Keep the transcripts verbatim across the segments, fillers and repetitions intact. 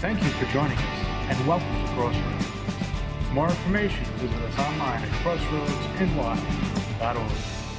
Thank you for joining us, and welcome to Crossroads. For more information, visit us online at crossroads n y dot org.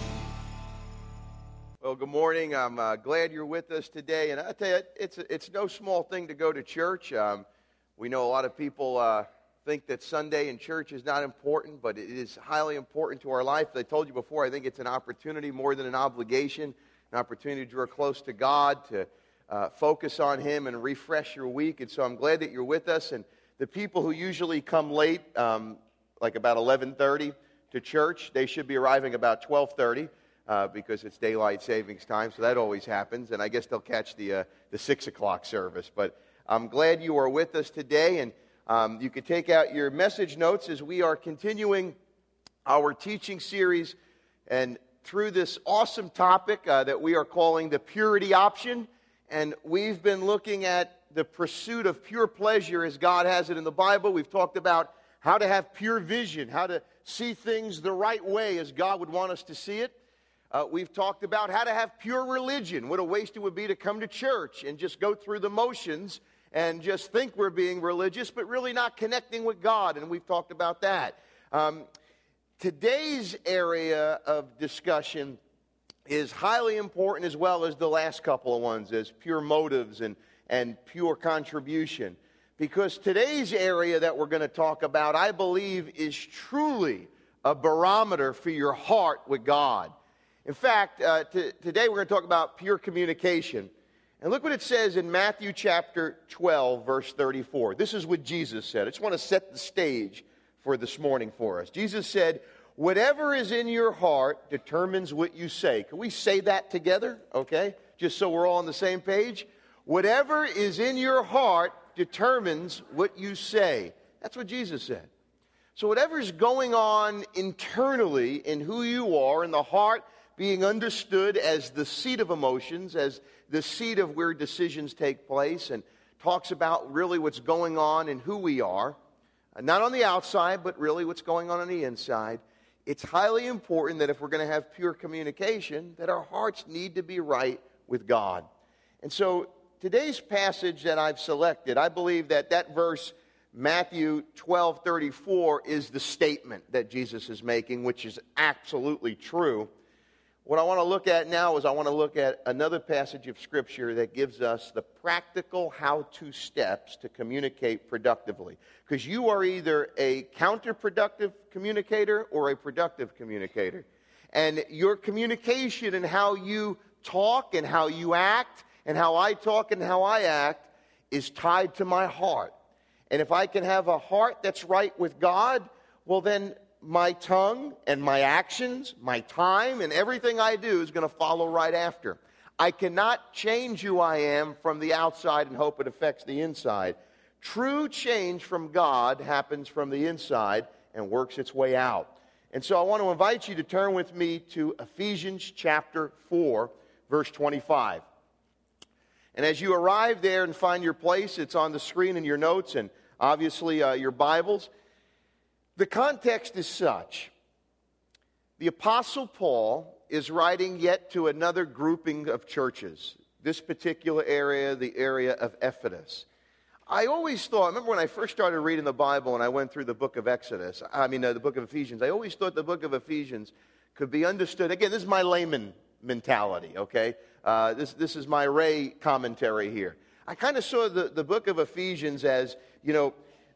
Well, good morning. I'm uh, glad you're with us today. And I tell you, it's it's no small thing to go to church. Um, we know a lot of people uh, think that Sunday in church is not important, but it is highly important to our life. As I told you before, I think it's an opportunity more than an obligation, an opportunity to draw close to God, to uh, focus on Him and refresh your week. And so I'm glad that you're with us. And the people who usually come late, um, like about eleven thirty to church, they should be arriving about twelve thirty. Uh, because it's daylight savings time, so that always happens, and I guess they'll catch the uh, the six o'clock service. But I'm glad you are with us today, and um, you can take out your message notes as we are continuing our teaching series, and through this awesome topic uh, that we are calling the purity option, and we've been looking at the pursuit of pure pleasure as God has it in the Bible. We've talked about how to have pure vision, how to see things the right way as God would want us to see it. Uh, we've talked about how to have pure religion, what a waste it would be to come to church and just go through the motions and just think we're being religious, but really not connecting with God, and we've talked about that. Um, today's area of discussion is highly important as well as the last couple of ones, as pure motives and, and pure contribution, because today's area that we're going to talk about, I believe, is truly a barometer for your heart with God. In fact, uh, t- today we're going to talk about pure communication. And look what it says in Matthew chapter twelve, verse thirty-four. This is what Jesus said. I just want to set the stage for this morning for us. Jesus said, "Whatever is in your heart determines what you say." Can we say that together, okay? Just so we're all on the same page. Whatever is in your heart determines what you say. That's what Jesus said. So whatever's going on internally in who you are, in the heart, being understood as the seat of emotions, as the seat of where decisions take place, and talks about really what's going on and who we are, not on the outside, but really what's going on on the inside. It's highly important that if we're going to have pure communication, that our hearts need to be right with God. And so today's passage that I've selected, I believe that that verse, Matthew twelve thirty-four, is the statement that Jesus is making, which is absolutely true. What I want to look at now is I want to look at another passage of Scripture that gives us the practical how-to steps to communicate productively. Because you are either a counterproductive communicator or a productive communicator. And your communication and how you talk and how you act and how I talk and how I act is tied to my heart. And if I can have a heart that's right with God, well then my tongue and my actions, my time, and everything I do is going to follow right after. I cannot change who I am from the outside and hope it affects the inside. True change from God happens from the inside and works its way out. And so I want to invite you to turn with me to Ephesians chapter four, verse twenty-five. And as you arrive there and find your place, it's on the screen in your notes and obviously uh, your Bibles. The context is such. The Apostle Paul is writing yet to another grouping of churches. This particular area, the area of Ephesus. I always thought, I remember when I first started reading the Bible and I went through the book of Exodus, I mean uh, the book of Ephesians, I always thought the book of Ephesians could be understood. Again, this is my layman mentality, okay? Uh, this, this is my Ray commentary here. I kind of saw the, the book of Ephesians as, you know,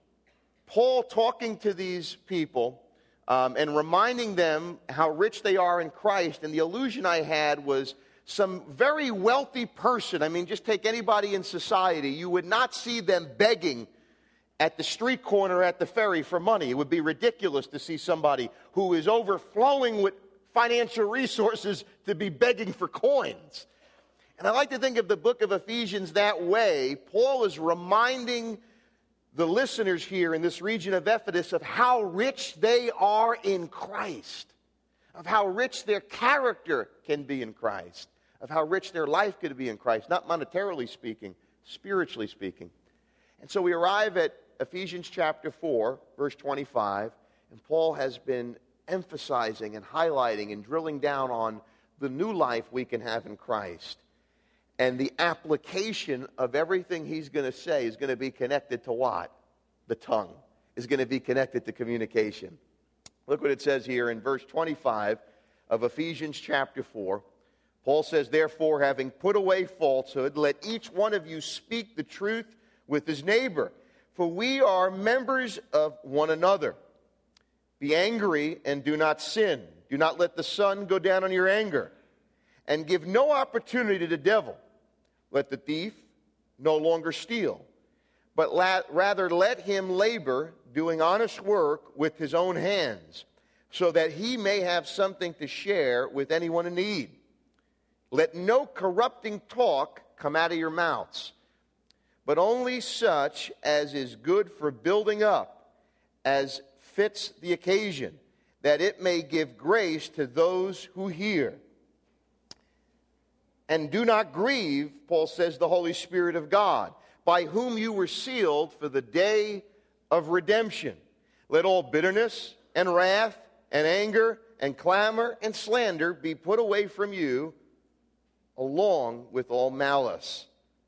Paul talking to these people um, and reminding them how rich they are in Christ. And the illusion I had was some very wealthy person. I mean, just take anybody in society. You would not see them begging at the street corner at the ferry for money. It would be ridiculous to see somebody who is overflowing with financial resources to be begging for coins. And I like to think of the book of Ephesians that way. Paul is reminding the listeners here in this region of Ephesus of how rich they are in Christ, of how rich their character can be in Christ, of how rich their life could be in Christ, not monetarily speaking, spiritually speaking. And so we arrive at Ephesians chapter four, verse twenty-five, and Paul has been emphasizing and highlighting and drilling down on the new life we can have in Christ. And the application of everything he's going to say is going to be connected to what? The tongue is going to be connected to communication. Look what it says here in verse twenty-five of Ephesians chapter four. Paul says, therefore, having put away falsehood, let each one of you speak the truth with his neighbor, for we are members of one another. Be angry and do not sin. Do not let the sun go down on your anger, and give no opportunity to the devil. Let the thief no longer steal, but la- rather let him labor, doing honest work with his own hands, so that he may have something to share with anyone in need. Let no corrupting talk come out of your mouths, but only such as is good for building up, as fits the occasion, that it may give grace to those who hear. And do not grieve, Paul says, the Holy Spirit of God, by whom you were sealed for the day of redemption. Let all bitterness and wrath and anger and clamor and slander be put away from you, along with all malice.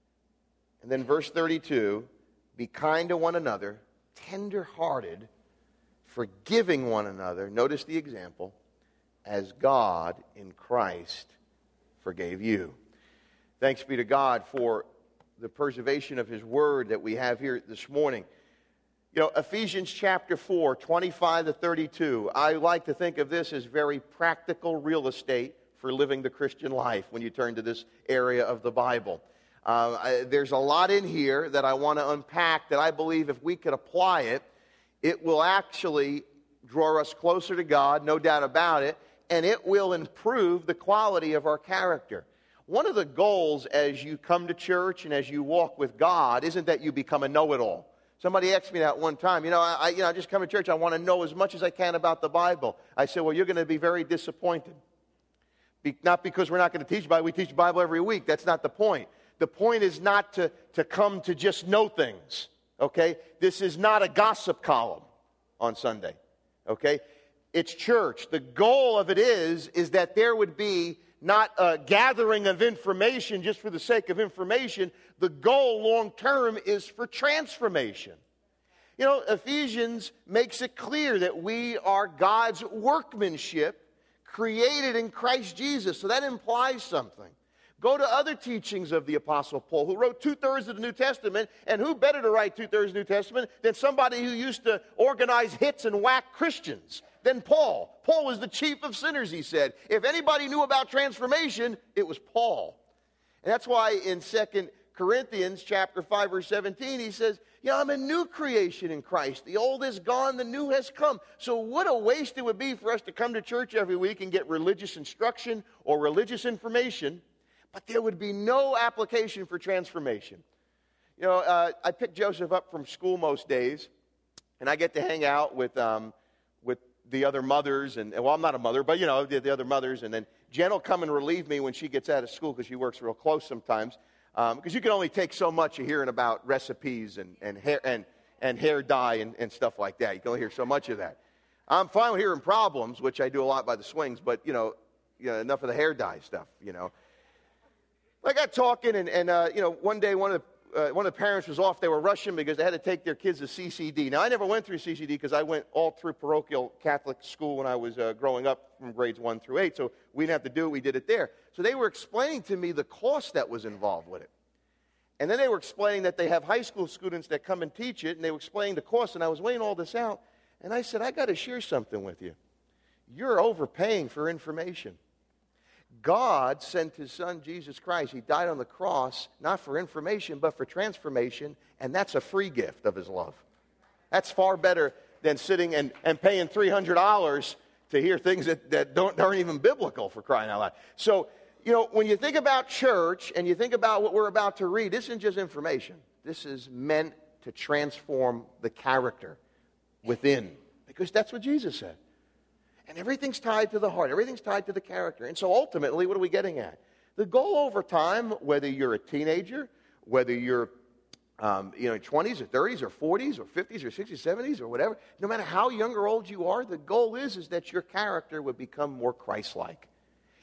And then verse thirty-two, be kind to one another, tender-hearted, forgiving one another. Notice the example, as God in Christ forgave you. Thanks be to God for the preservation of his word that we have here this morning. You know, Ephesians chapter four, twenty-five to thirty-two, I like to think of this as very practical real estate for living the Christian life when you turn to this area of the Bible. Uh, I, there's a lot in here that I want to unpack that I believe if we could apply it, it will actually draw us closer to God, no doubt about it, and it will improve the quality of our character. One of the goals as you come to church and as you walk with God isn't that you become a know-it-all. Somebody asked me that one time. You know, I, you know, I just come to church, I want to know as much as I can about the Bible. I said, well, you're going to be very disappointed. Be, not because we're not going to teach the Bible. We teach the Bible every week. That's not the point. The point is not to, to come to just know things, okay? This is not a gossip column on Sunday, okay? It's church. The goal of it is, is that there would be not a gathering of information just for the sake of information. The goal long term is for transformation. You know, Ephesians makes it clear that we are God's workmanship created in Christ Jesus. So that implies something. Go to other teachings of the Apostle Paul, who wrote two-thirds of the New Testament, and who better to write two-thirds of the New Testament than somebody who used to organize hits and whack Christians than Paul. Paul was the chief of sinners, he said. If anybody knew about transformation, it was Paul. And that's why in Second Corinthians chapter five, verse seventeen, he says, yeah, I'm a new creation in Christ. The old is gone, the new has come. So what a waste it would be for us to come to church every week and get religious instruction or religious information, but there would be no application for transformation. You know, uh, I pick Joseph up from school most days, and I get to hang out with um, with the other mothers, and well, I'm not a mother, but you know, the, the other mothers, and then Jen will come and relieve me when she gets out of school because she works real close sometimes. Because um, you can only take so much of hearing about recipes and, and hair and, and hair dye and, and stuff like that. You can only hear so much of that. I'm fine with hearing problems, which I do a lot by the swings, but you know, you know enough of the hair dye stuff. You know, I got talking, and, and uh, you know, one day one of the uh, one of the parents was off. They were rushing because they had to take their kids to C C D. Now I never went through C C D because I went all through parochial Catholic school when I was uh, growing up from grades one through eight. So we didn't have to do it. We did it there. So they were explaining to me the cost that was involved with it. And then they were explaining that they have high school students that come and teach it, and they were explaining the cost, and I was weighing all this out, and I said, I got to share something with you. You're overpaying for information. God sent his son, Jesus Christ. He died on the cross, not for information, but for transformation, and that's a free gift of his love. That's far better than sitting and, and paying three hundred dollars to hear things that, that don't, aren't even biblical, for crying out loud. So, you know, when you think about church and you think about what we're about to read, this isn't just information. This is meant to transform the character within, because that's what Jesus said. And everything's tied to the heart. Everything's tied to the character. And so ultimately, what are we getting at? The goal over time, whether you're a teenager, whether you're um, you know, twenties or thirties or forties or fifties or sixties, seventies or whatever, no matter how young or old you are, the goal is, is that your character would become more Christ-like.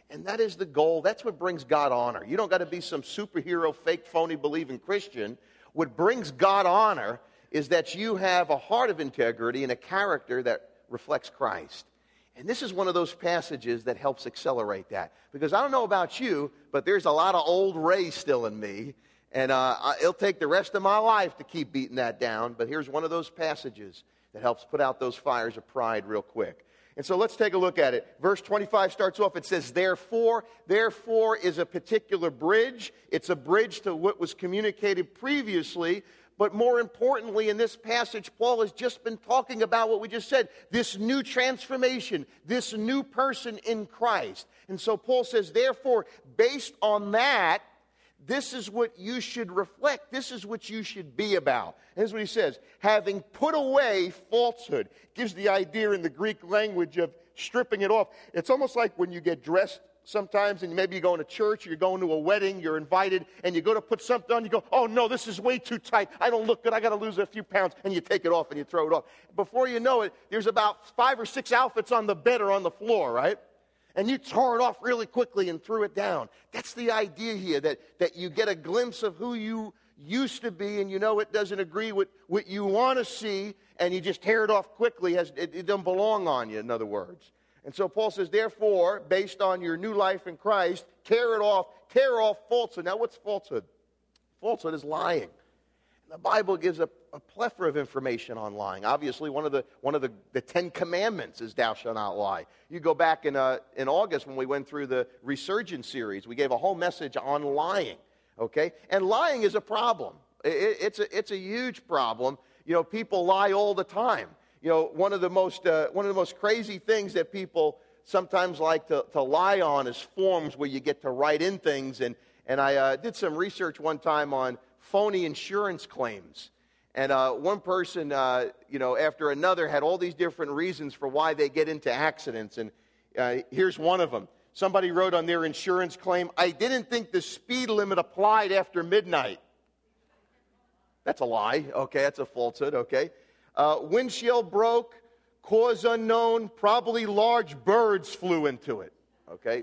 And that is the goal. That's what brings God honor. You don't got to be some superhero, fake, phony, believing Christian. What brings God honor is that you have a heart of integrity and a character that reflects Christ. And this is one of those passages that helps accelerate that. Because I don't know about you, but there's a lot of old Ray still in me. And uh, it'll take the rest of my life to keep beating that down. But here's one of those passages that helps put out those fires of pride real quick. And so let's take a look at it. Verse twenty-five starts off, it says, therefore. Therefore is a particular bridge. It's a bridge to what was communicated previously. But more importantly, in this passage, Paul has just been talking about what we just said, this new transformation, this new person in Christ. And so Paul says, therefore, based on that, this is what you should reflect. This is what you should be about. And here's what he says. Having put away falsehood. Gives the idea in the Greek language of stripping it off. It's almost like when you get dressed sometimes and maybe you're going to church, or you're going to a wedding, you're invited, and you go to put something on, you go, oh no, this is way too tight. I don't look good. I got to lose a few pounds. And you take it off and you throw it off. Before you know it, there's about five or six outfits on the bed or on the floor, right? And you tore it off really quickly and threw it down. That's the idea here, that, that you get a glimpse of who you used to be, and you know it doesn't agree with what you want to see, and you just tear it off quickly. As it, it doesn't belong on you, in other words. And so Paul says, therefore, based on your new life in Christ, tear it off, tear off falsehood. Now, what's falsehood? Falsehood is lying. The Bible gives a, a plethora of information on lying. Obviously, one of the one of the, the Ten Commandments is thou shalt not lie. You go back in uh, in August when we went through the Resurgence series, we gave a whole message on lying. Okay, and lying is a problem. It, it's a it's a huge problem. You know, people lie all the time. You know, one of the most uh, one of the most crazy things that people sometimes like to, to lie on is forms where you get to write in things. And and I uh, did some research one time on phony insurance claims. And uh, one person, uh, you know, after another had all these different reasons for why they get into accidents. And uh, here's one of them. Somebody wrote on their insurance claim, I didn't think the speed limit applied after midnight. That's a lie. Okay, that's a falsehood. Okay. Uh, windshield broke, cause unknown, probably large birds flew into it. Okay.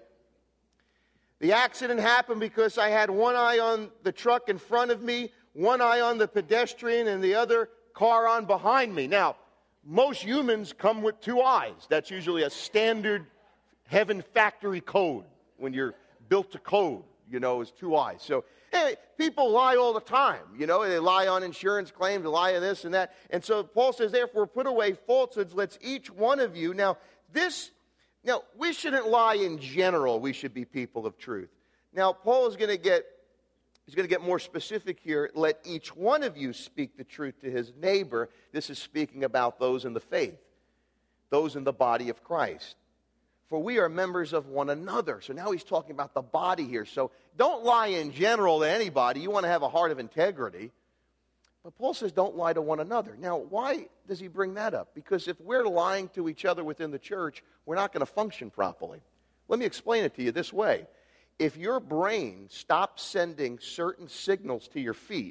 The accident happened because I had one eye on the truck in front of me, one eye on the pedestrian, and the other car on behind me. Now, most humans come with two eyes. That's usually a standard heaven factory code. When you're built to code, you know, is two eyes. So, hey, people lie all the time. You know, they lie on insurance claims, they lie on this and that. And so Paul says, therefore, put away falsehoods. Let's each one of you. Now, this... Now, we shouldn't lie in general. We should be people of truth. Now, Paul is going to get he's going to get more specific here. Let each one of you speak the truth to his neighbor. This is speaking about those in the faith, those in the body of Christ. For we are members of one another. So now he's talking about the body here. So don't lie in general to anybody. You want to have a heart of integrity. But Paul says don't lie to one another. Now, why does he bring that up? Because if we're lying to each other within the church, we're not going to function properly. Let me explain it to you this way. If your brain stopped sending certain signals to your feet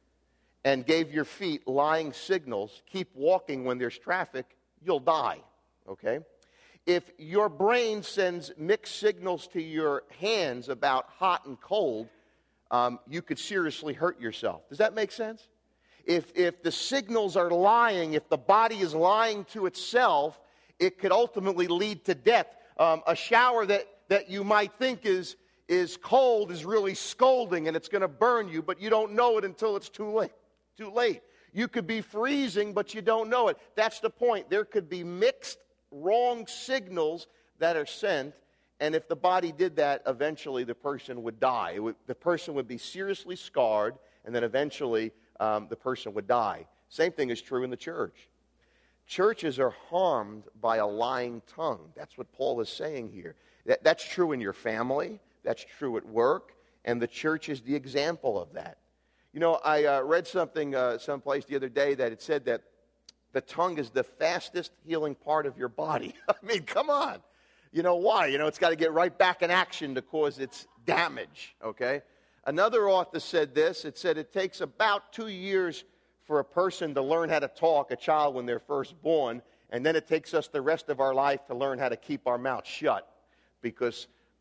and gave your feet lying signals, keep walking when there's traffic, you'll die, okay? If your brain sends mixed signals to your hands about hot and cold, um, you could seriously hurt yourself. Does that make sense? If, if the signals are lying, if the body is lying to itself, it could ultimately lead to death. Um, a shower that, that you might think is, is cold is really scalding, and it's going to burn you, but you don't know it until it's too late. Too late. You could be freezing, but you don't know it. That's the point. There could be mixed, wrong signals that are sent, and if the body did that, eventually the person would die. It would, the person would be seriously scarred, and then eventually Um, the person would die. Same thing is true in the church. Churches are harmed by a lying tongue. That's what Paul is saying here. That, that's true in your family. That's true at work. And the church is the example of that. You know, I uh, read something uh, someplace the other day that it said that the tongue is the fastest healing part of your body. I mean, come on. You know why? You know, it's got to get right back in action to cause its damage, okay? Another author said this. It said it takes about two years for a person to learn how to talk, a child when they're first born, and then it takes us the rest of our life to learn how to keep our mouth shut because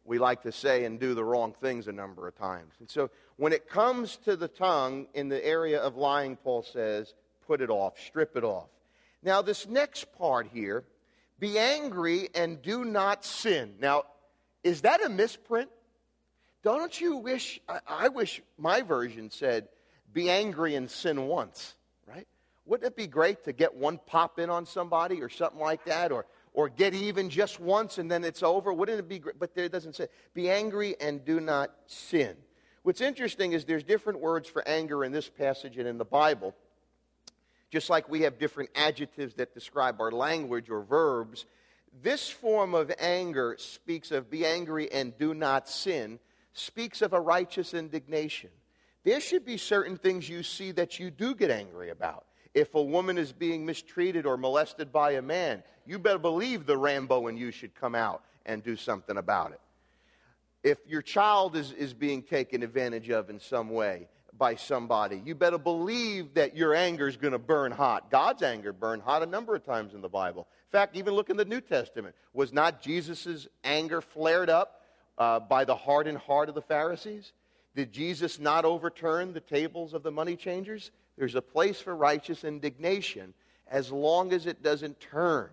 we like to say and do the wrong things a number of times. And so when it comes to the tongue in the area of lying, Paul says, put it off, strip it off. Now, this next part here, be angry and do not sin. Now, is that a misprint? Don't you wish, I, I wish my version said, be angry and sin once, right? Wouldn't it be great to get one pop in on somebody or something like that, or or get even just once and then it's over? Wouldn't it be great? But there it doesn't say, be angry and do not sin. What's interesting is there's different words for anger in this passage and in the Bible. Just like we have different adjectives that describe our language or verbs, this form of anger speaks of be angry and do not sin, speaks of a righteous indignation. There should be certain things you see that you do get angry about. If a woman is being mistreated or molested by a man, you better believe the Rambo in you should come out and do something about it. If your child is, is being taken advantage of in some way by somebody, you better believe that your anger is going to burn hot. God's anger burned hot a number of times in the Bible. In fact, even look in the New Testament. Was not Jesus' anger flared up uh, by the hardened heart of the Pharisees? Did Jesus not overturn the tables of the money changers? There's a place for righteous indignation as long as it doesn't turn.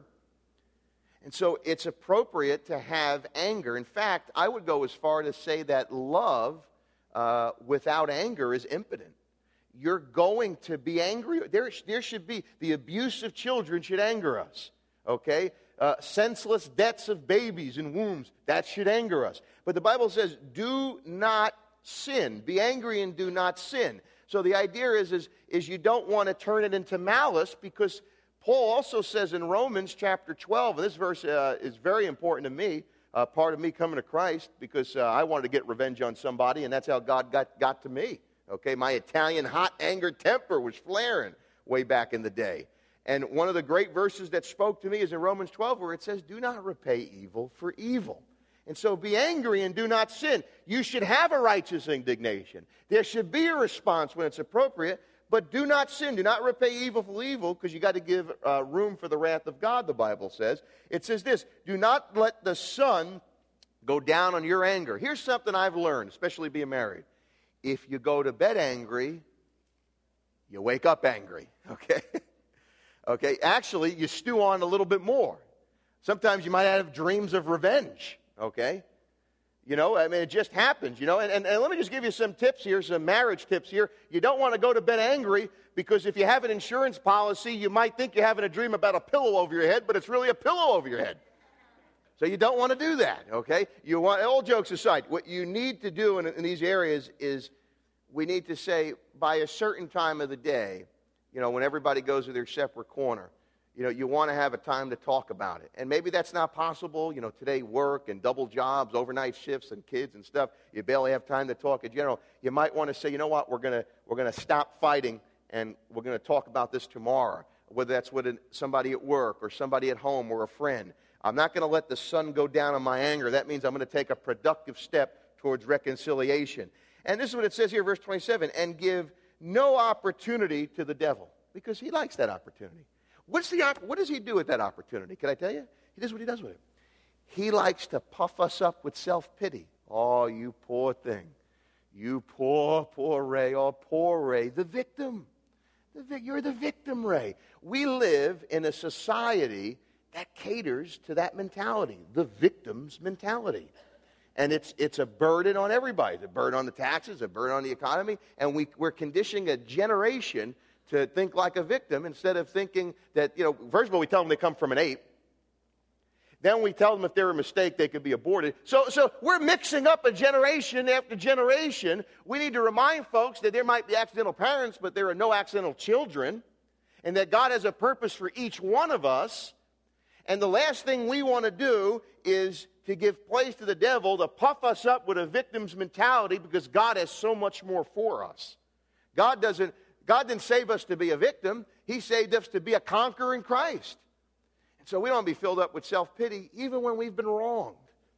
And so it's appropriate to have anger. In fact, I would go as far to say that love uh, without anger is impotent. You're going to be angry. There, there should be, the abuse of children should anger us, okay? Uh, senseless deaths of babies in wombs, that should anger us. But the Bible says, do not sin. Be angry and do not sin. So the idea is, is, is you don't want to turn it into malice, because Paul also says in Romans chapter twelve, and this verse uh, is very important to me, uh, part of me coming to Christ, because uh, I wanted to get revenge on somebody, and that's how God got, got to me. Okay, my Italian hot anger temper was flaring way back in the day. And one of the great verses that spoke to me is in Romans twelve, where it says, do not repay evil for evil. And so be angry and do not sin. You should have a righteous indignation. There should be a response when it's appropriate, but do not sin. Do not repay evil for evil, because you got to give uh, room for the wrath of God, the Bible says. It says this, do not let the sun go down on your anger. Here's something I've learned, especially being married. If you go to bed angry, you wake up angry, okay? Okay, actually, you stew on a little bit more. Sometimes you might have dreams of revenge. Okay? You know, I mean, it just happens, you know. And, and, and let me just give you some tips here, some marriage tips here. You don't want to go to bed angry, because if you have an insurance policy, you might think you're having a dream about a pillow over your head, but it's really a pillow over your head. So you don't want to do that, okay? You want, all jokes aside, what you need to do in, in these areas is we need to say by a certain time of the day, you know, when everybody goes to their separate corner, you know, you want to have a time to talk about it. And maybe that's not possible. You know, today work and double jobs, overnight shifts and kids and stuff. You barely have time to talk in general. You might want to say, you know what, we're going to we're going to stop fighting and we're going to talk about this tomorrow. Whether that's with somebody at work or somebody at home or a friend. I'm not going to let the sun go down on my anger. That means I'm going to take a productive step towards reconciliation. And this is what it says here, verse twenty-seven, and give no opportunity to the devil, because he likes that opportunity. What's the, what does he do with that opportunity? Can I tell you? He does what he does with it. He likes to puff us up with self-pity. Oh, you poor thing. You poor, poor Ray. Oh, poor Ray. The victim. The vic- you're the victim, Ray. We live in a society that caters to that mentality, the victim's mentality. And it's it's a burden on everybody. It's a burden on the taxes, a burden on the economy, and we, we're conditioning a generation to think like a victim instead of thinking that, you know, first of all, we tell them they come from an ape. Then we tell them if they're a mistake, they could be aborted. So, so we're mixing up a generation after generation. We need to remind folks that there might be accidental parents, but there are no accidental children, and that God has a purpose for each one of us. And the last thing we want to do is to give place to the devil to puff us up with a victim's mentality, because God has so much more for us. God doesn't God didn't save us to be a victim. He saved us to be a conqueror in Christ. And so we don't want to be filled up with self-pity even when we've been wronged.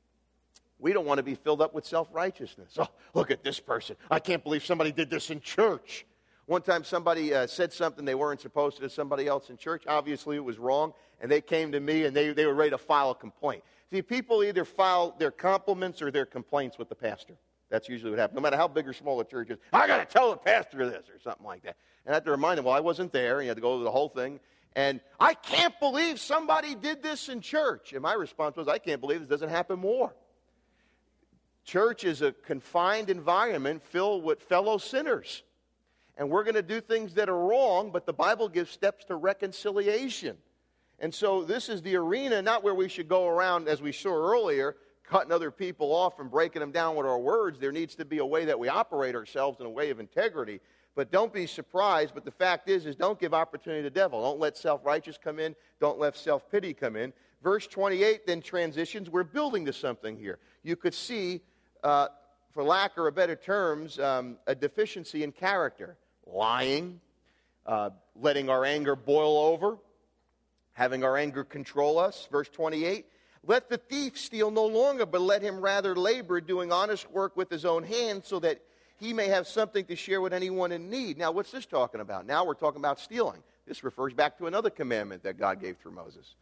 We don't want to be filled up with self-righteousness. Oh, look at this person. I can't believe somebody did this in church. One time somebody uh, said something they weren't supposed to to somebody else in church. Obviously it was wrong, and they came to me and they, they were ready to file a complaint. See, people either file their compliments or their complaints with the pastor. That's usually what happens. No matter how big or small the church is, I got to tell the pastor this or something like that. And I have to remind him, well, I wasn't there. And you have to go through the whole thing. And I can't believe somebody did this in church. And my response was, I can't believe this doesn't happen more. Church is a confined environment filled with fellow sinners. And we're going to do things that are wrong, but the Bible gives steps to reconciliation. And so this is the arena, not where we should go around, as we saw earlier, cutting other people off and breaking them down with our words. There needs to be a way that we operate ourselves in a way of integrity. But don't be surprised. But the fact is, is don't give opportunity to the devil. Don't let self-righteous come in. Don't let self-pity come in. Verse twenty-eight then transitions. We're building to something here. You could see, uh, for lack of better terms, um, a deficiency in character. Lying, uh, letting our anger boil over, having our anger control us. Verse twenty-eight, let the thief steal no longer, but let him rather labor, doing honest work with his own hands, so that he may have something to share with anyone in need. Now, what's this talking about? Now we're talking about stealing. This refers back to another commandment that God gave through Moses.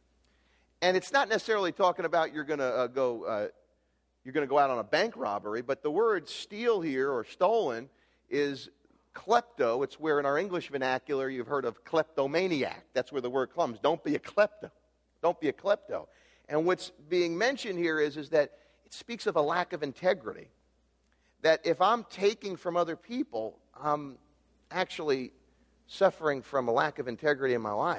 And it's not necessarily talking about you're going to uh, go uh, you're going to go out on a bank robbery, but the word steal here, or stolen, is klepto. It's where in our English vernacular you've heard of kleptomaniac. That's where the word comes. Don't be a klepto. Don't be a klepto. And what's being mentioned here is, is that it speaks of a lack of integrity. That if I'm taking from other people, I'm actually suffering from a lack of integrity in my life.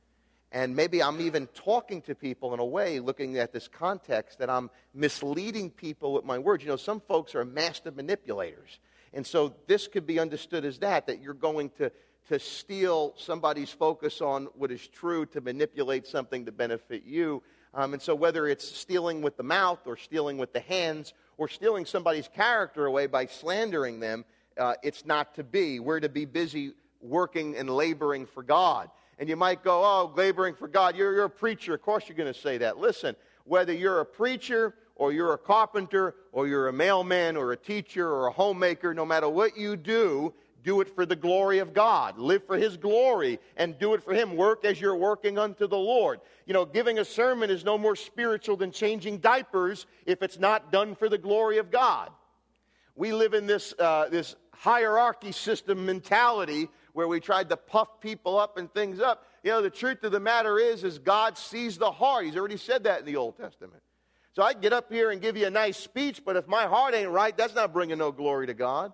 And maybe I'm even talking to people in a way, looking at this context, that I'm misleading people with my words. You know, some folks are master manipulators. And so this could be understood as that, that you're going to, to steal somebody's focus on what is true to manipulate something to benefit you. Um, and so whether it's stealing with the mouth or stealing with the hands or stealing somebody's character away by slandering them, uh, it's not to be. We're to be busy working and laboring for God. And you might go, oh, laboring for God, you're, you're a preacher. Of course you're going to say that. Listen, whether you're a preacher or you're a carpenter or you're a mailman or a teacher or a homemaker, no matter what you do, do it for the glory of God. Live for His glory and do it for Him. Work as you're working unto the Lord. You know, giving a sermon is no more spiritual than changing diapers if it's not done for the glory of God. We live in this, uh, this hierarchy system mentality where we tried to puff people up and things up. You know, the truth of the matter is, is God sees the heart. He's already said that in the Old Testament. So I can get up here and give you a nice speech, but if my heart ain't right, that's not bringing no glory to God.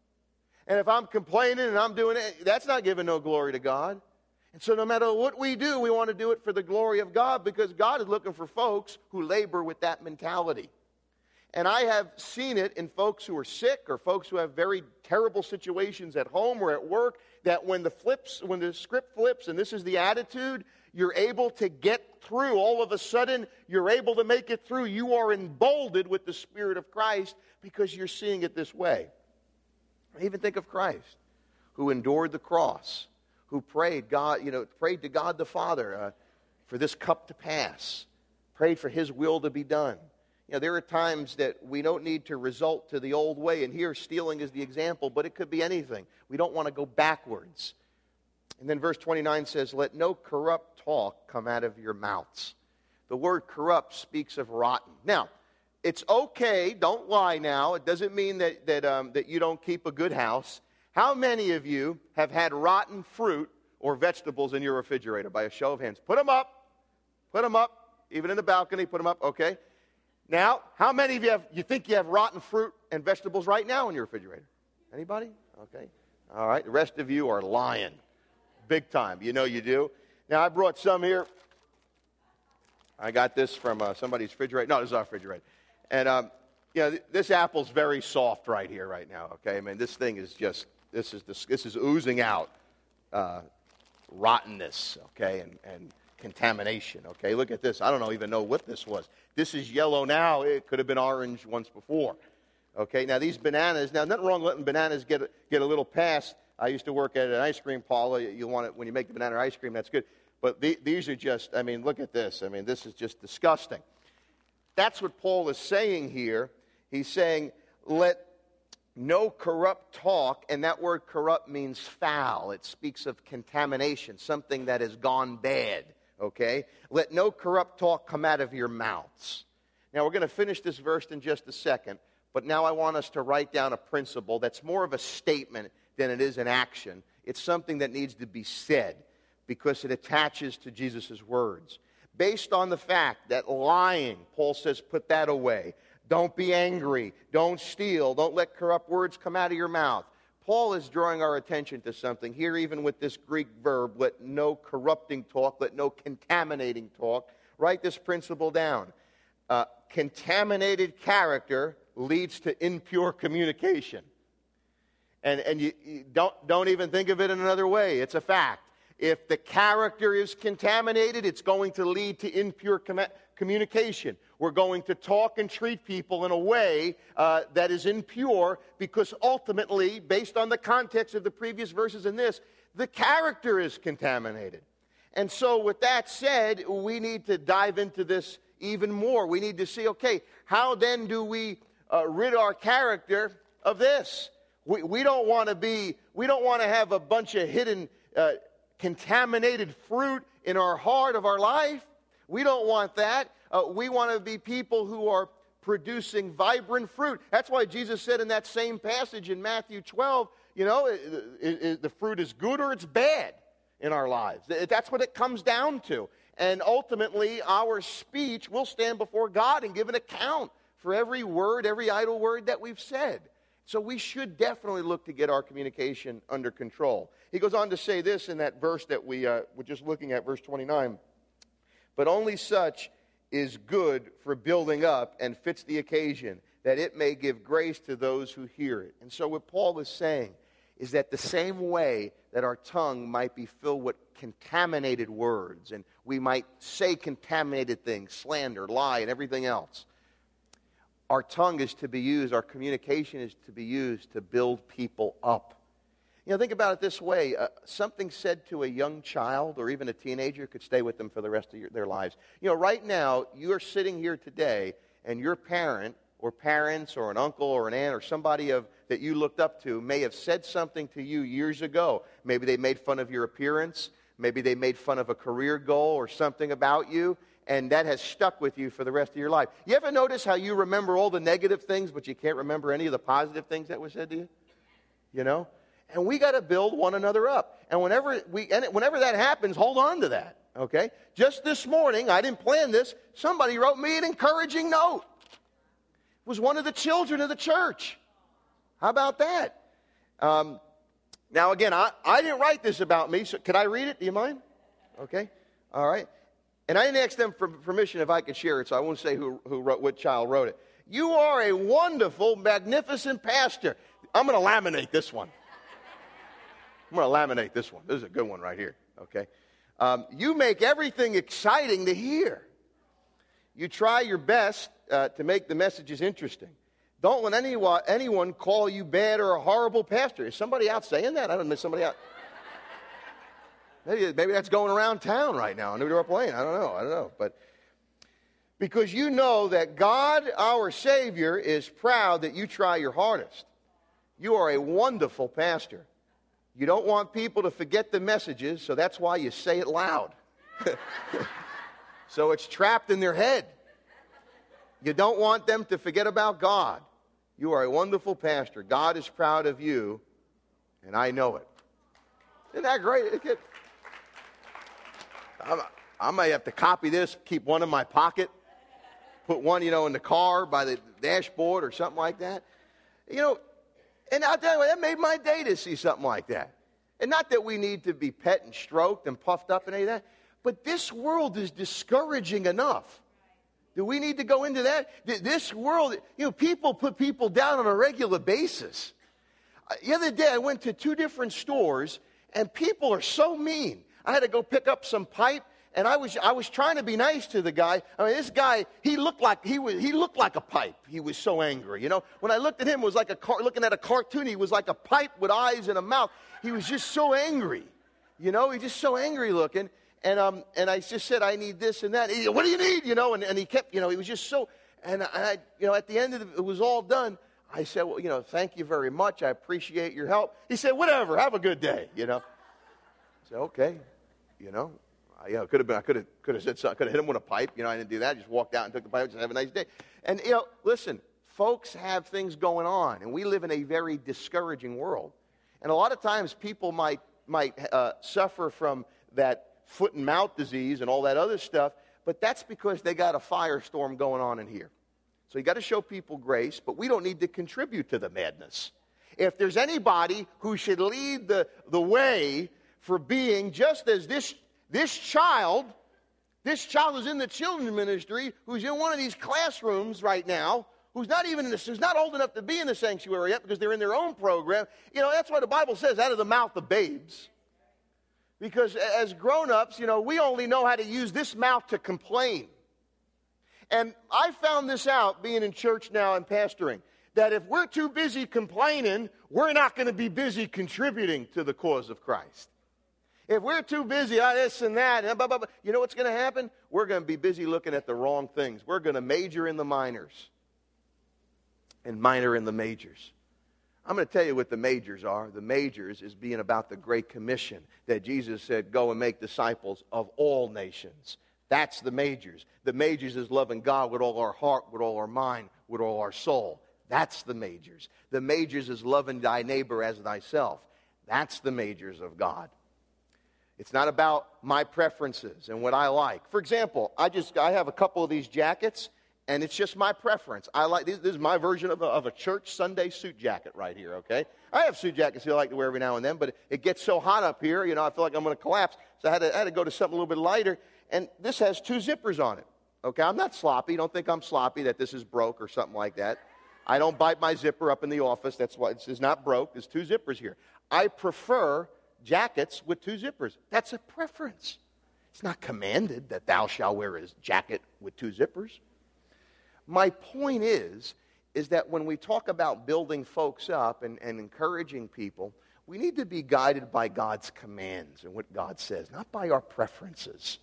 And if I'm complaining and I'm doing it, that's not giving no glory to God. And so no matter what we do, we want to do it for the glory of God, because God is looking for folks who labor with that mentality. And I have seen it in folks who are sick or folks who have very terrible situations at home or at work, that when the flips, when the script flips, and this is the attitude, you're able to get through. All of a sudden, you're able to make it through. You are emboldened with the Spirit of Christ because you're seeing it this way. I even think of Christ, who endured the cross, who prayed God, you know, prayed to God the Father uh, for this cup to pass, prayed for His will to be done. You know, there are times that we don't need to result to the old way, and here stealing is the example, but it could be anything. We don't want to go backwards. And then verse twenty-nine says, let no corrupt talk come out of your mouths. The word corrupt speaks of rotten. Now, it's okay, don't lie now. It doesn't mean that, that, um, that you don't keep a good house. How many of you have had rotten fruit or vegetables in your refrigerator? By a show of hands. Put them up. Put them up. Even in the balcony, put them up. Okay. Now, how many of you have, you think you have rotten fruit and vegetables right now in your refrigerator? Anybody? Okay. All right. The rest of you are lying. Big time. You know you do. Now, I brought some here. I got this from uh, somebody's refrigerator. No, this is our refrigerator. And, um, you know, th- this apple's very soft right here, right now, okay? I mean, this thing is just, this is this, this is oozing out uh, rottenness, okay, and, and contamination, okay? Look at this. I don't know, even know what this was. This is yellow now. It could have been orange once before, okay? Now, these bananas, now, nothing wrong letting bananas get, get a little past. I used to work at an ice cream parlor. You want it, when you make the banana ice cream, that's good. But the, these are just, I mean, look at this. I mean, this is just disgusting. That's what Paul is saying here. He's saying, let no corrupt talk, and that word corrupt means foul. It speaks of contamination, something that has gone bad, okay? Let no corrupt talk come out of your mouths. Now, we're going to finish this verse in just a second, but now I want us to write down a principle that's more of a statement than it is an action. It's something that needs to be said because it attaches to Jesus' words. Based on the fact that lying, Paul says, put that away. Don't be angry. Don't steal. Don't let corrupt words come out of your mouth. Paul is drawing our attention to something here, even with this Greek verb, let no corrupting talk, let no contaminating talk. Write this principle down. Uh, contaminated character leads to impure communication. And, and you, you don't, don't even think of it in another way. It's a fact. If the character is contaminated, it's going to lead to impure com- communication. We're going to talk and treat people in a way uh, that is impure because ultimately, based on the context of the previous verses in this, the character is contaminated. And so with that said, we need to dive into this even more. We need to see, okay, how then do we uh, rid our character of this? We, we don't want to be, we don't want to have a bunch of hidden uh, contaminated fruit in our heart of our life. We don't want that. Uh, we want to be people who are producing vibrant fruit. That's why Jesus said in that same passage in Matthew twelve, you know, it, it, it, the fruit is good or it's bad in our lives. That's what it comes down to. And ultimately, our speech will stand before God and give an account for every word, every idle word that we've said. So we should definitely look to get our communication under control. He goes on to say this in that verse that we uh, were just looking at, verse twenty-nine. But only such is good for building up and fits the occasion, that it may give grace to those who hear it. And so what Paul is saying is that the same way that our tongue might be filled with contaminated words, and we might say contaminated things, slander, lie, and everything else, our tongue is to be used, our communication is to be used to build people up. You know, think about it this way. Uh, something said to a young child or even a teenager could stay with them for the rest of your, their lives. You know, right now, you're sitting here today, and your parent or parents or an uncle or an aunt or somebody of, that you looked up to may have said something to you years ago. Maybe they made fun of your appearance. Maybe they made fun of a career goal or something about you, and that has stuck with you for the rest of your life. You ever notice how you remember all the negative things, but you can't remember any of the positive things that were said to you? You know? And we got to build one another up. And whenever we, and whenever that happens, hold on to that, okay? Just this morning, I didn't plan this, somebody wrote me an encouraging note. It was one of the children of the church. How about that? Um, now, again, I, I didn't write this about me, so could I read it? Do you mind? Okay, all right. And I didn't ask them for permission if I could share it, so I won't say who, who wrote, what child wrote it. You are a wonderful, magnificent pastor. I'm going to laminate this one. I'm going to laminate this one. This is a good one right here, okay? Um, you make everything exciting to hear. You try your best uh, to make the messages interesting. Don't let anyone, anyone call you bad or a horrible pastor. Is somebody out saying that? I don't know, somebody out. Maybe, maybe that's going around town right now. I knew they were playing. I don't know. I don't know. But because you know that God, our Savior, is proud that you try your hardest. You are a wonderful pastor. You don't want people to forget the messages, so that's why you say it loud. So it's trapped in their head. You don't want them to forget about God. You are a wonderful pastor. God is proud of you, and I know it. Isn't that great? It, I, I may have to copy this, keep one in my pocket, put one, you know, in the car by the dashboard or something like that. You know, and I'll tell you, that made my day to see something like that. And not that we need to be pet and stroked and puffed up and any of that, but this world is discouraging enough. Do we need to go into that? This world, you know, people put people down on a regular basis. The other day I went to two different stores, and people are so mean. I had to go pick up some pipe, and I was I was trying to be nice to the guy. I mean, this guy, he looked like he was he looked like a pipe. He was so angry. You know, when I looked at him, it was like a car, looking at a cartoon. He was like a pipe with eyes and a mouth. He was just so angry. You know, he's just so angry looking. And um and I just said, I need this and that. He, what do you need? You know, and, and he kept, you know, he was just so. And I, you know, at the end of the, it was all done. I said, well, you know, thank you very much. I appreciate your help. He said, whatever, have a good day, you know. I said, okay, you know. I, you know, could have been, I could have, could have said something, could have hit him with a pipe. You know, I didn't do that. I just walked out and took the pipe and said, have a nice day. And, you know, listen, folks have things going on, and we live in a very discouraging world. And a lot of times people might, might uh, suffer from that foot and mouth disease and all that other stuff, but that's because they got a firestorm going on in here. So you got to show people grace, but we don't need to contribute to the madness. If there's anybody who should lead the, the way for being just as this, this child, this child is in the children's ministry, who's in one of these classrooms right now, who's not even in this, who's not old enough to be in the sanctuary yet because they're in their own program. You know, that's why the Bible says, out of the mouth of babes. Because as grown-ups, you know, we only know how to use this mouth to complain. And I found this out being in church now and pastoring, that if we're too busy complaining, we're not going to be busy contributing to the cause of Christ. If we're too busy on this and that, blah, blah, blah, you know what's going to happen? We're going to be busy looking at the wrong things. We're going to major in the minors and minor in the majors. I'm going to tell you what the majors are. The majors is being about the Great Commission that Jesus said, go and make disciples of all nations. That's the majors. The majors is loving God with all our heart, with all our mind, with all our soul. That's the majors. The majors is loving thy neighbor as thyself. That's the majors of God. It's not about my preferences and what I like. For example, I just I have a couple of these jackets, and it's just my preference. I like this, this is my version of a, of a church Sunday suit jacket right here, okay? I have suit jackets that I like to wear every now and then, but it, it gets so hot up here, you know, I feel like I'm going to collapse. So I had, to, I had to go to something a little bit lighter, and this has two zippers on it, okay? I'm not sloppy. Don't think I'm sloppy that this is broke or something like that. I don't bite my zipper up in the office. That's why it's, it's not broke. There's two zippers here. I prefer jackets with two zippers. That's a preference. It's not commanded that thou shalt wear a jacket with two zippers. My point is, is that when we talk about building folks up and, and encouraging people, we need to be guided by God's commands and what God says, not by our preferences.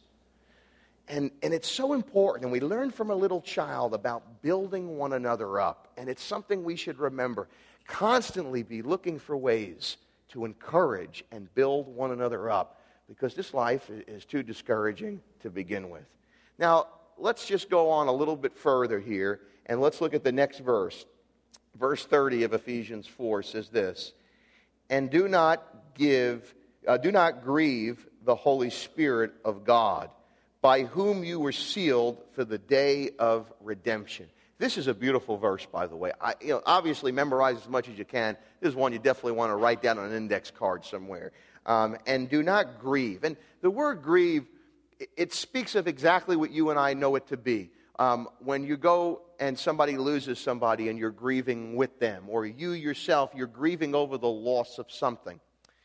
And, and it's so important, and we learn from a little child about building one another up, and it's something we should remember. Constantly be looking for ways to encourage and build one another up, because this life is too discouraging to begin with. Now, let's just go on a little bit further here, and let's look at the next verse. Verse thirty of Ephesians four says this, and do not give, uh, do not grieve the Holy Spirit of God, by whom you were sealed for the day of redemption. This is a beautiful verse, by the way. I, you know, obviously, memorize as much as you can. This is one you definitely want to write down on an index card somewhere. Um, and do not grieve. And the word grieve, it, it speaks of exactly what you and I know it to be. Um, when you go and somebody loses somebody and you're grieving with them, or you yourself, you're grieving over the loss of something.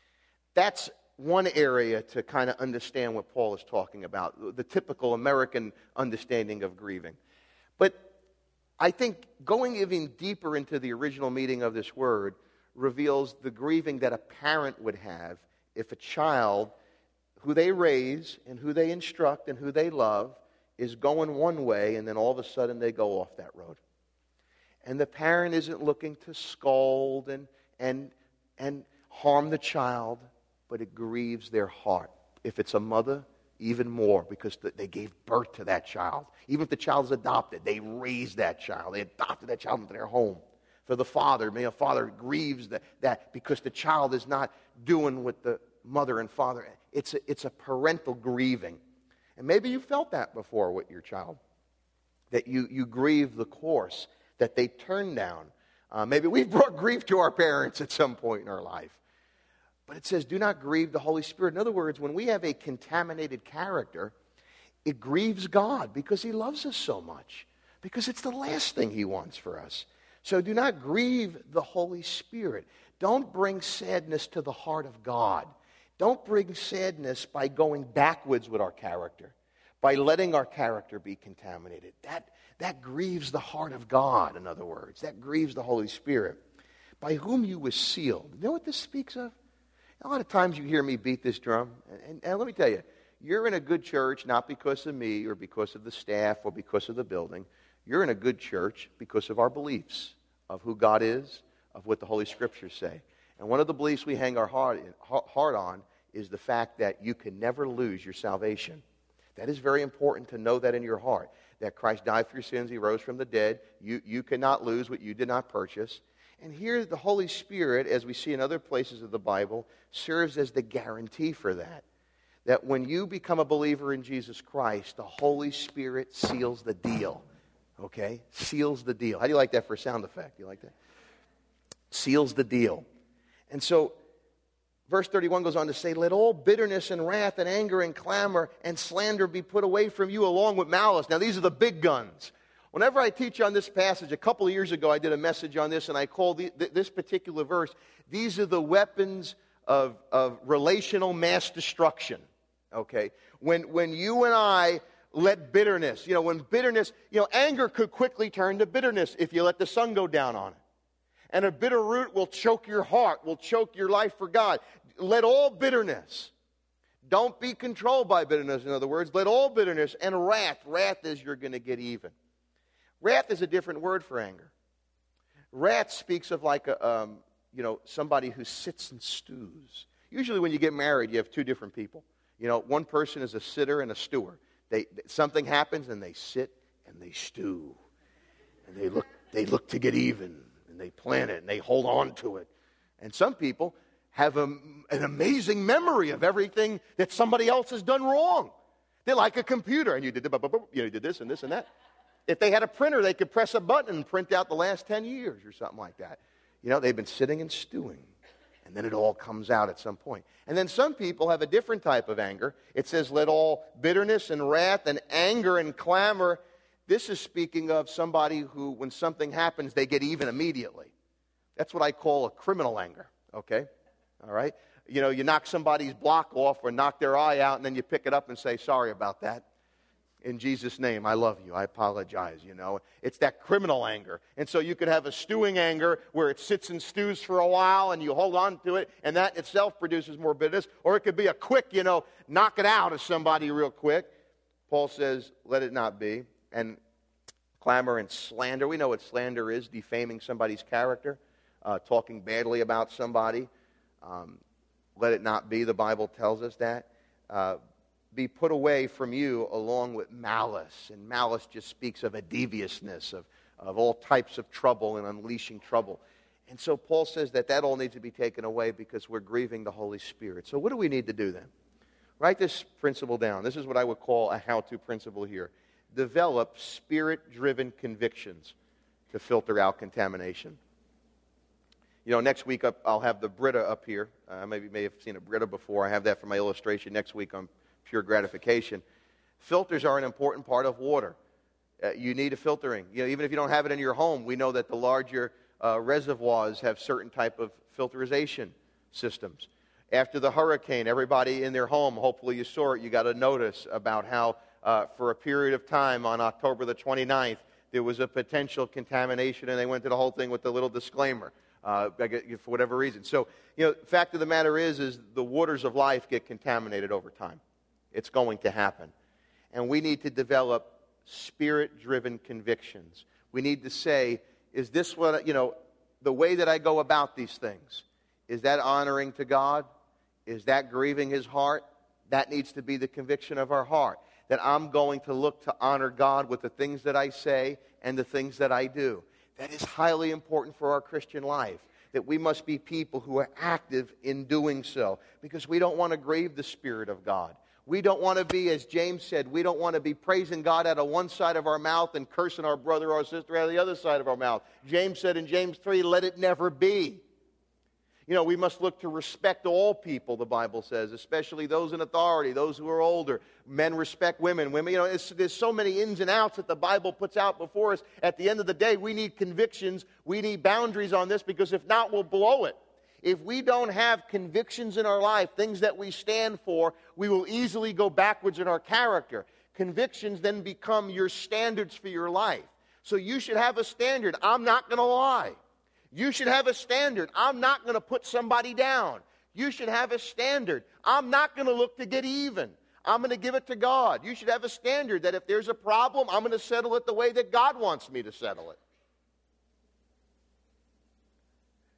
That's one area to kind of understand what Paul is talking about, the typical American understanding of grieving. But I think going even deeper into the original meaning of this word reveals the grieving that a parent would have if a child who they raise and who they instruct and who they love is going one way and then all of a sudden they go off that road. And the parent isn't looking to scold and, and, and harm the child, but it grieves their heart. If it's a mother, even more, because they gave birth to that child. Even if the child is adopted, they raised that child. They adopted that child into their home. For the father, maybe a father grieves that, that because the child is not doing what the mother and father, it's a, it's a parental grieving. And maybe you felt that before with your child, that you, you grieve the course that they turned down. Uh, maybe we've brought grief to our parents at some point in our life. But it says, do not grieve the Holy Spirit. In other words, when we have a contaminated character, it grieves God because He loves us so much. Because it's the last thing He wants for us. So do not grieve the Holy Spirit. Don't bring sadness to the heart of God. Don't bring sadness by going backwards with our character, by letting our character be contaminated. That, that grieves the heart of God, in other words. That grieves the Holy Spirit. By whom you were sealed. You know what this speaks of? A lot of times you hear me beat this drum, and, and, and let me tell you, you're in a good church not because of me or because of the staff or because of the building. You're in a good church because of our beliefs. of who God is, of what the Holy Scriptures say. And one of the beliefs we hang our heart, in, heart on is the fact that you can never lose your salvation. That is very important to know that in your heart, that Christ died for your sins, He rose from the dead. You, you cannot lose what you did not purchase. And here the Holy Spirit, as we see in other places of the Bible, serves as the guarantee for that. That when you become a believer in Jesus Christ, the Holy Spirit seals the deal. Okay? Seals the deal. How do you like that for a sound effect? You like that? Seals the deal. And so, verse thirty-one goes on to say, let all bitterness and wrath and anger and clamor and slander be put away from you along with malice. Now, these are the big guns. Whenever I teach on this passage, a couple of years ago I did a message on this, and I called the, this particular verse, these are the weapons of, of relational mass destruction. Okay? When, when you and I let bitterness, you know, when bitterness, you know, anger could quickly turn to bitterness if you let the sun go down on it. And a bitter root will choke your heart, will choke your life for God. Let all bitterness, don't be controlled by bitterness, in other words, let all bitterness and wrath, wrath is you're going to get even. Wrath is a different word for anger. Wrath speaks of like a, um, you know, somebody who sits and stews. Usually when you get married, you have two different people. You know, one person is a sitter and a stewer. They, something happens and they sit and they stew. And they look, they look to get even. And they plan it, and they hold on to it. And some people have a, an amazing memory of everything that somebody else has done wrong. They're like a computer, and you did, you know, did this and this and that. If they had a printer, they could press a button and print out the last ten years or something like that. You know, they've been sitting and stewing, and then it all comes out at some point. And then some people have a different type of anger. It says, let all bitterness and wrath and anger and clamor. This is speaking of somebody who, when something happens, they get even immediately. That's what I call a criminal anger, okay? All right? You know, you knock somebody's block off or knock their eye out, and then you pick it up and say, sorry about that. In Jesus' name, I love you. I apologize, you know. It's that criminal anger. And so you could have a stewing anger where it sits and stews for a while, and you hold on to it, and that itself produces more bitterness. Or it could be a quick, you know, knock it out of somebody real quick. Paul says, let it not be. And clamor and slander. We know what slander is, defaming somebody's character, uh, talking badly about somebody. Um, let it not be, the Bible tells us that. Uh, be put away from you along with malice. And malice just speaks of a deviousness, of, of all types of trouble and unleashing trouble. And so Paul says that that all needs to be taken away because we're grieving the Holy Spirit. So what do we need to do then? Write this principle down. This is what I would call a how-to principle here. Develop spirit-driven convictions to filter out contamination. You know, next week up, I'll have the Brita up here. Uh, maybe you may have seen a Brita before. I have that for my illustration next week on pure gratification. Filters are an important part of water. Uh, you need a filtering. You know, even if you don't have it in your home, we know that the larger uh, reservoirs have certain type of filterization systems. After the hurricane, everybody in their home, hopefully you saw it, you got a notice about how uh, for a period of time on October the twenty-ninth, there was a potential contamination, and they went to the whole thing with the little disclaimer uh, for whatever reason. So, you know, the fact of the matter is, is the waters of life get contaminated over time. It's going to happen. And we need to develop spirit-driven convictions. We need to say, is this what, you know, the way that I go about these things, is that honoring to God? Is that grieving His heart? That needs to be the conviction of our heart. That I'm going to look to honor God with the things that I say and the things that I do. That is highly important for our Christian life. That we must be people who are active in doing so. Because we don't want to grieve the Spirit of God. We don't want to be, as James said, we don't want to be praising God out of one side of our mouth and cursing our brother or sister out of the other side of our mouth. James said in James three, let it never be. You know, we must look to respect all people, the Bible says, especially those in authority, those who are older. Men respect women. Women, you know, it's, there's so many ins and outs that the Bible puts out before us. At the end of the day, we need convictions. We need boundaries on this because if not, we'll blow it. If we don't have convictions in our life, things that we stand for, we will easily go backwards in our character. Convictions then become your standards for your life. So you should have a standard. I'm not going to lie. You should have a standard. I'm not going to put somebody down. You should have a standard. I'm not going to look to get even. I'm going to give it to God. You should have a standard that if there's a problem, I'm going to settle it the way that God wants me to settle it.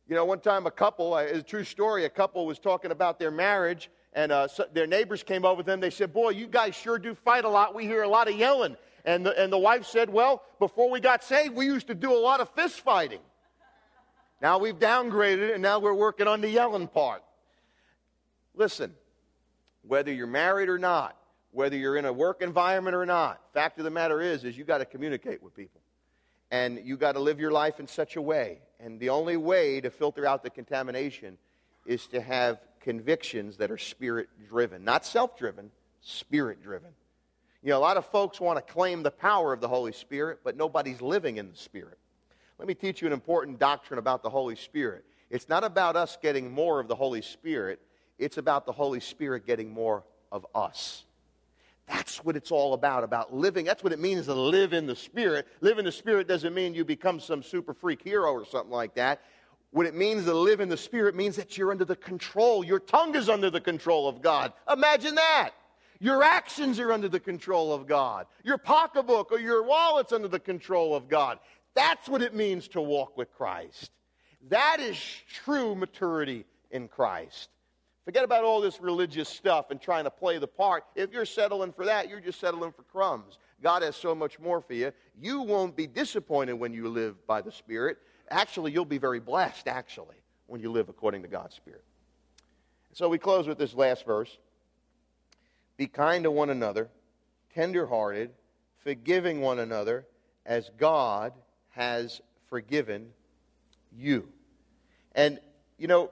You know, one time a couple, uh, it's a true story, a couple was talking about their marriage, and uh, so their neighbors came over to them. They said, boy, you guys sure do fight a lot. We hear a lot of yelling. And the, and the wife said, well, before we got saved, we used to do a lot of fist fighting. Now we've downgraded it, and now we're working on the yelling part. Listen, whether you're married or not, whether you're in a work environment or not, fact of the matter is, is you got to communicate with people. And you got to live your life in such a way. And the only way to filter out the contamination is to have convictions that are spirit-driven. Not self-driven, spirit-driven. You know, a lot of folks want to claim the power of the Holy Spirit, but nobody's living in the Spirit. Let me teach you an important doctrine about the Holy Spirit. It's not about us getting more of the Holy Spirit. It's about the Holy Spirit getting more of us. That's what it's all about, about living. That's what it means to live in the Spirit. Live in the Spirit doesn't mean you become some super freak hero or something like that. What it means to live in the Spirit means that you're under the control. Your tongue is under the control of God. Imagine that. Your actions are under the control of God. Your pocketbook or your wallet's under the control of God. That's what it means to walk with Christ. That is true maturity in Christ. Forget about all this religious stuff and trying to play the part. If you're settling for that, you're just settling for crumbs. God has so much more for you. You won't be disappointed when you live by the Spirit. Actually, you'll be very blessed, actually, when you live according to God's Spirit. So we close with this last verse. Be kind to one another, tender-hearted, forgiving one another, as God has forgiven you. And, you know,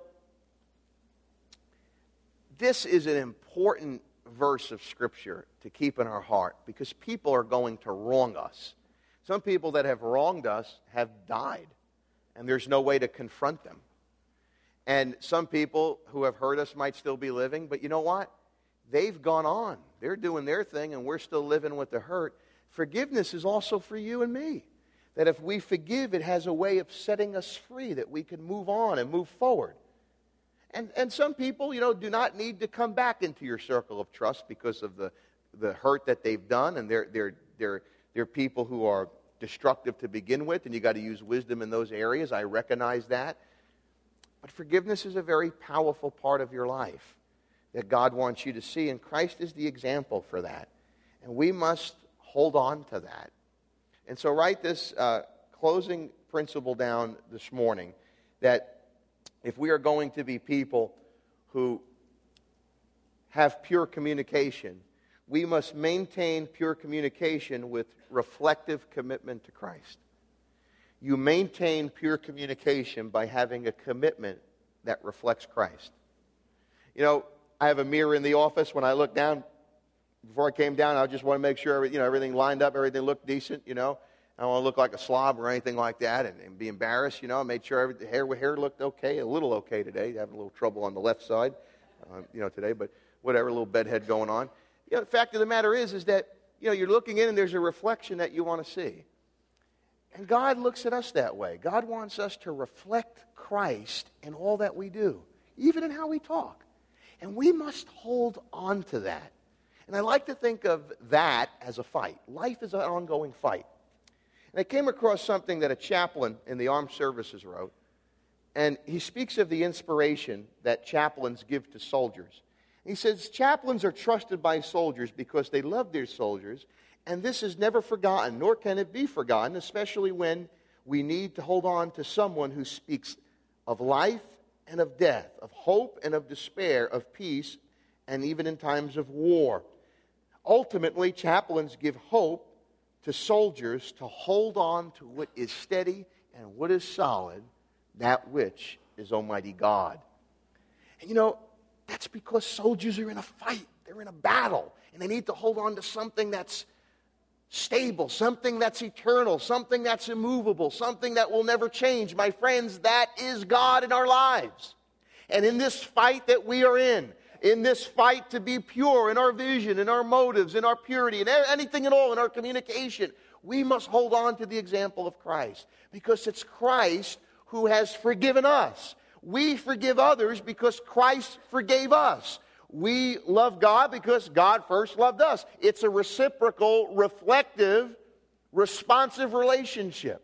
this is an important verse of Scripture to keep in our heart because people are going to wrong us. Some people that have wronged us have died, and there's no way to confront them. And some people who have hurt us might still be living, but you know what? They've gone on. They're doing their thing, and we're still living with the hurt. Forgiveness is also for you and me. That if we forgive, it has a way of setting us free, that we can move on and move forward. And, and some people, you know, do not need to come back into your circle of trust because of the, the hurt that they've done, and they're, they're, they're, they're people who are destructive to begin with, and you got to use wisdom in those areas. I recognize that. But forgiveness is a very powerful part of your life that God wants you to see, and Christ is the example for that. And we must hold on to that. And so write this uh, closing principle down this morning, that if we are going to be people who have pure communication, we must maintain pure communication with reflective commitment to Christ. You maintain pure communication by having a commitment that reflects Christ. You know, I have a mirror in the office. When I look down, before I came down, I just want to make sure every, you know, everything lined up, everything looked decent, you know. I don't want to look like a slob or anything like that and, and be embarrassed, you know. I made sure every, the hair, hair looked okay, a little okay today. Having a little trouble on the left side, uh, you know, today, but whatever, a little bedhead going on. You know, the fact of the matter is, is that, you know, you're looking in and there's a reflection that you want to see. And God looks at us that way. God wants us to reflect Christ in all that we do, even in how we talk. And we must hold on to that. And I like to think of that as a fight. Life is an ongoing fight. And I came across something that a chaplain in the armed services wrote, and he speaks of the inspiration that chaplains give to soldiers. He says, chaplains are trusted by soldiers because they love their soldiers, and this is never forgotten, nor can it be forgotten, especially when we need to hold on to someone who speaks of life and of death, of hope and of despair, of peace, and even in times of war. Ultimately, chaplains give hope to soldiers to hold on to what is steady and what is solid, that which is Almighty God. And you know, that's because soldiers are in a fight. They're in a battle. And they need to hold on to something that's stable, something that's eternal, something that's immovable, something that will never change. My friends, that is God in our lives. And in this fight that we are in, in this fight to be pure in our vision, in our motives, in our purity, in anything at all, in our communication, we must hold on to the example of Christ. Because it's Christ who has forgiven us. We forgive others because Christ forgave us. We love God because God first loved us. It's a reciprocal, reflective, responsive relationship.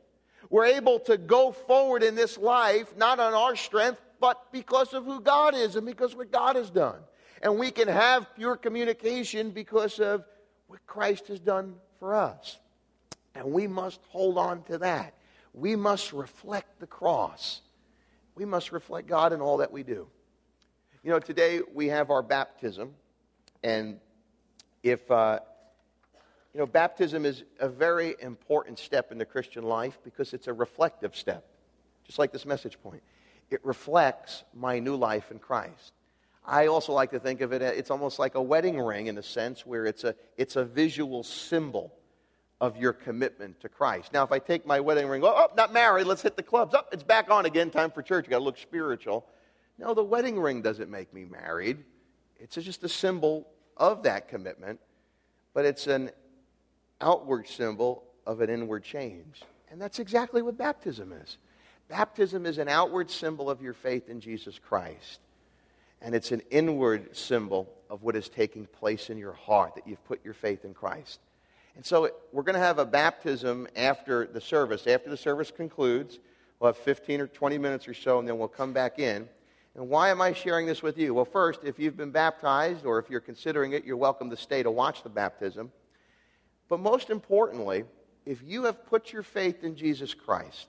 We're able to go forward in this life, not on our strength, but because of who God is and because of what God has done. And we can have pure communication because of what Christ has done for us. And we must hold on to that. We must reflect the cross. We must reflect God in all that we do. You know, today we have our baptism. And if, uh, you know, baptism is a very important step in the Christian life because it's a reflective step, just like this message point. It reflects my new life in Christ. I also like to think of it, it's almost like a wedding ring in a sense where it's a, it's a visual symbol of your commitment to Christ. Now, if I take my wedding ring, oh, oh not married, let's hit the clubs. Oh, it's back on again, time for church. You've got to look spiritual. No, the wedding ring doesn't make me married. It's just a symbol of that commitment, but it's an outward symbol of an inward change. And that's exactly what baptism is. Baptism is an outward symbol of your faith in Jesus Christ. And it's an inward symbol of what is taking place in your heart, that you've put your faith in Christ. And so we're going to have a baptism after the service. After the service concludes, we'll have fifteen or twenty minutes or so, and then we'll come back in. And why am I sharing this with you? Well, first, if you've been baptized or if you're considering it, you're welcome to stay to watch the baptism. But most importantly, if you have put your faith in Jesus Christ,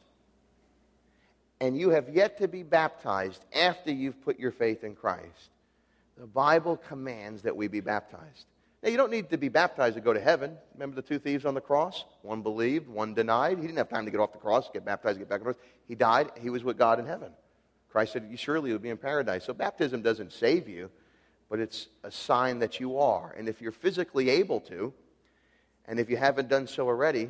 and you have yet to be baptized after you've put your faith in Christ, the Bible commands that we be baptized. Now, you don't need to be baptized to go to heaven. Remember the two thieves on the cross? One believed, one denied. He didn't have time to get off the cross, get baptized, get back on the cross. He died. He was with God in heaven. Christ said, surely you'll be in paradise. So baptism doesn't save you, but it's a sign that you are. And if you're physically able to, and if you haven't done so already,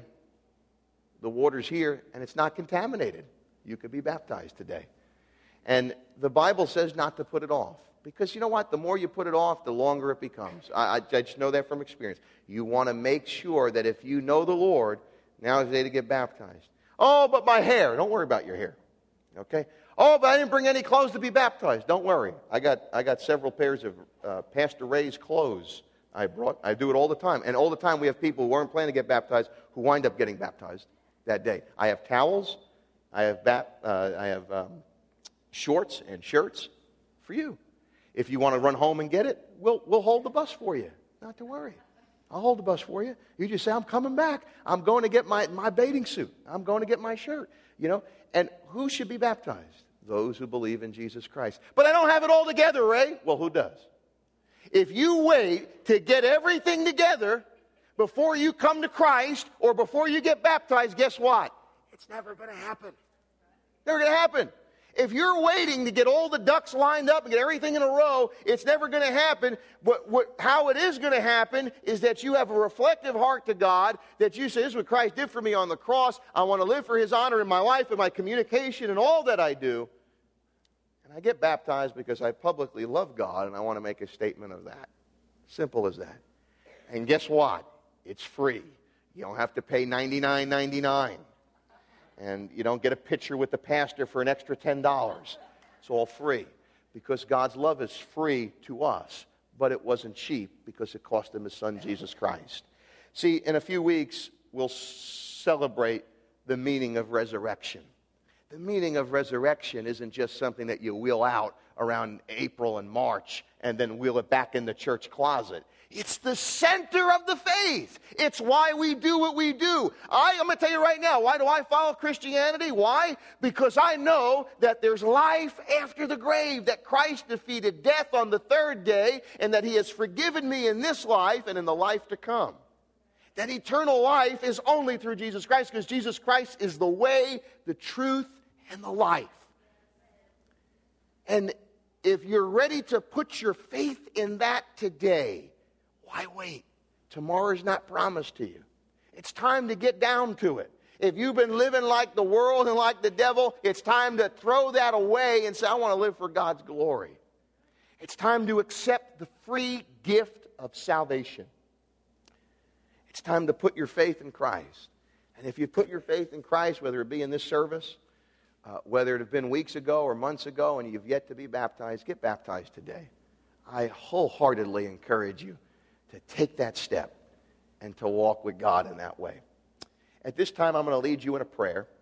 the water's here, and it's not contaminated. You could be baptized today. And the Bible says not to put it off. Because you know what? The more you put it off, the longer it becomes. I, I, I just know that from experience. You want to make sure that if you know the Lord, now is the day to get baptized. Oh, but my hair. Don't worry about your hair. Okay? Oh, but I didn't bring any clothes to be baptized. Don't worry. I got I got several pairs of uh, Pastor Ray's clothes I brought. I do it all the time. And all the time we have people who weren't planning to get baptized who wind up getting baptized that day. I have towels. I have bat, uh, I have um, shorts and shirts for you. If you want to run home and get it, we'll we'll hold the bus for you. Not to worry. I'll hold the bus for you. You just say, I'm coming back. I'm going to get my, my bathing suit. I'm going to get my shirt. You know? And who should be baptized? Those who believe in Jesus Christ. But I don't have it all together, Ray. Well, who does? If you wait to get everything together before you come to Christ or before you get baptized, guess what? It's never going to happen. Never going to happen. If you're waiting to get all the ducks lined up and get everything in a row, it's never going to happen. But what, how it is going to happen is that you have a reflective heart to God, that you say, this is what Christ did for me on the cross. I want to live for His honor in my life and my communication and all that I do. And I get baptized because I publicly love God and I want to make a statement of that. Simple as that. And guess what? It's free. You don't have to pay ninety-nine ninety-nine. And you don't get a picture with the pastor for an extra ten dollars. It's all free because God's love is free to us, but it wasn't cheap because it cost Him His Son, Jesus Christ. See, in a few weeks, we'll celebrate the meaning of resurrection. The meaning of resurrection isn't just something that you wheel out around April and March and then wheel it back in the church closet. It's the center of the faith. It's why we do what we do. I, I'm going to tell you right now, why do I follow Christianity? Why? Because I know that there's life after the grave, that Christ defeated death on the third day, and that He has forgiven me in this life and in the life to come. That eternal life is only through Jesus Christ, because Jesus Christ is the way, the truth, and the life. And if you're ready to put your faith in that today, why wait? Tomorrow's not promised to you. It's time to get down to it. If you've been living like the world and like the devil, it's time to throw that away and say, I want to live for God's glory. It's time to accept the free gift of salvation. It's time to put your faith in Christ. And if you put your faith in Christ, whether it be in this service, uh, whether it have been weeks ago or months ago, and you've yet to be baptized, get baptized today. I wholeheartedly encourage you to take that step and to walk with God in that way. At this time, I'm going to lead you in a prayer.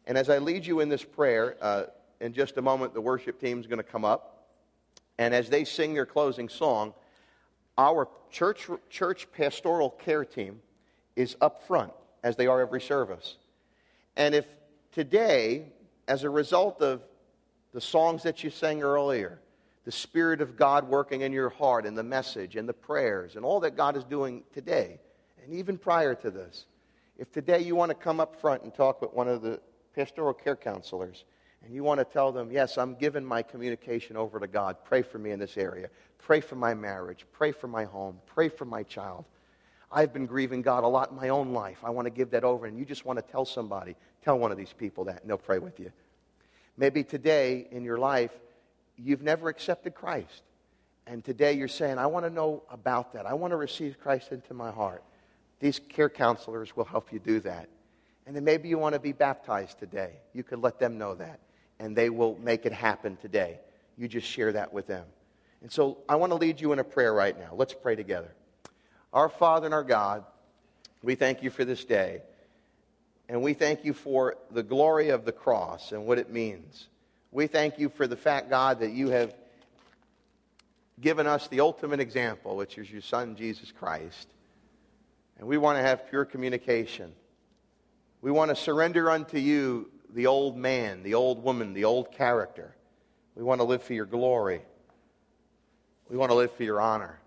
And as I lead you in this prayer, uh, in just a moment, the worship team is going to come up. And as they sing their closing song, our church, church pastoral care team is up front, as they are every service. And if today, as a result of the songs that you sang earlier, the Spirit of God working in your heart and the message and the prayers and all that God is doing today, and even prior to this, if today you want to come up front and talk with one of the pastoral care counselors, and you want to tell them, yes, I'm giving my communication over to God. Pray for me in this area. Pray for my marriage. Pray for my home. Pray for my child. I've been grieving God a lot in my own life. I want to give that over. And you just want to tell somebody, tell one of these people that, and they'll pray with you. Maybe today in your life, you've never accepted Christ. And today you're saying, I want to know about that. I want to receive Christ into my heart. These care counselors will help you do that. And then maybe you want to be baptized today. You could let them know that. And they will make it happen today. You just share that with them. And so I want to lead you in a prayer right now. Let's pray together. Our Father and our God, we thank you for this day. And we thank you for the glory of the cross and what it means. We thank you for the fact, God, that you have given us the ultimate example, which is your Son, Jesus Christ. And we want to have pure communication. We want to surrender unto you the old man, the old woman, the old character. We want to live for your glory. We want to live for your honor.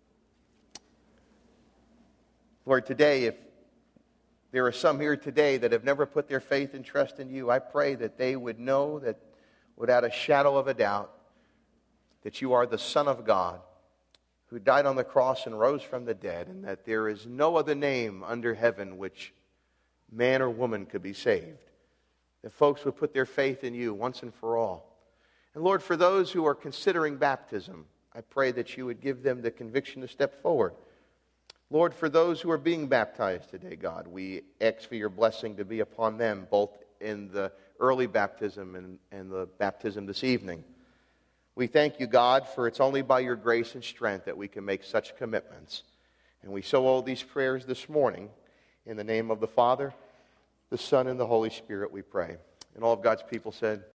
Lord, today, if there are some here today that have never put their faith and trust in you, I pray that they would know that without a shadow of a doubt that you are the Son of God who died on the cross and rose from the dead, and that there is no other name under heaven which man or woman could be saved. That folks would put their faith in you once and for all. And Lord, for those who are considering baptism, I pray that you would give them the conviction to step forward. Lord, for those who are being baptized today, God, we ask for your blessing to be upon them, both in the early baptism and, and the baptism this evening. We thank you, God, for it's only by your grace and strength that we can make such commitments. And we sow all these prayers this morning in the name of the Father, the Son, and the Holy Spirit, we pray. And all of God's people said,